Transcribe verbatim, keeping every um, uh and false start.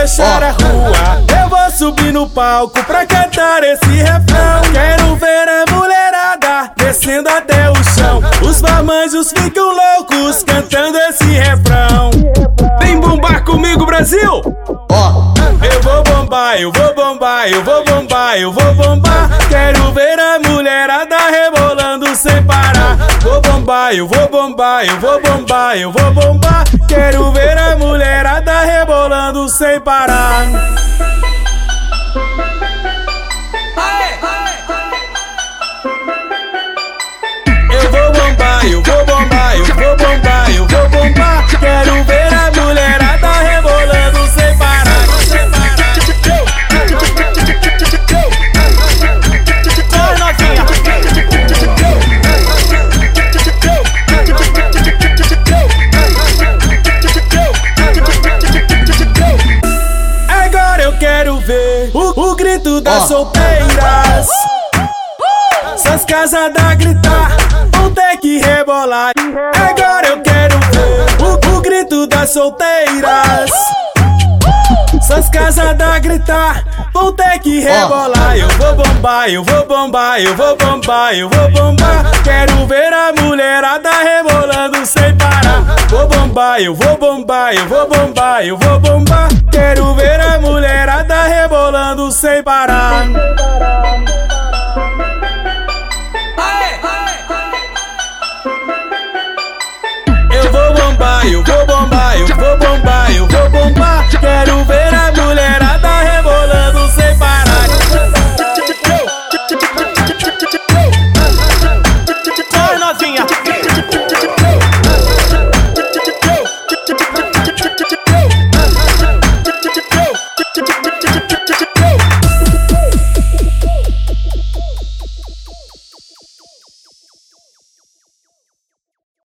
fechar a rua, eu vou subir no palco pra cantar esse refrão. Quero ver a mulherada descendo até o chão. Os marmanjos ficam loucos cantando esse refrão. Vem bombar comigo, Brasil! Ó, eu vou bombar, eu vou bombar, eu vou bombar, eu vou bombar. Quero ver a mulherada rebolando sem parar. Vou bombar, eu vou bombar, eu vou bombar, eu vou bombar. Quero ver a mulherada rebolando sem parar. Eu vou bombar, eu vou bombar, eu vou bombar, eu vou bombar. Quero ver a mulherada rebolando sem parar. Sem parar. Vai, novinha. Agora eu quero ver o, o grito das oh. solteiras. Essas casadas a gritar, vão ter que rebolar. Agora eu quero ver o, o grito das solteiras. Essas casadas a gritar, vão ter que rebolar. Eu vou bombar, eu vou bombar, eu vou bombar, eu vou bombar. Quero ver a mulherada rebolando sem parar. Vou bombar, eu vou bombar, eu vou bombar, eu vou bombar. Quero ver a mulherada rebolando sem parar.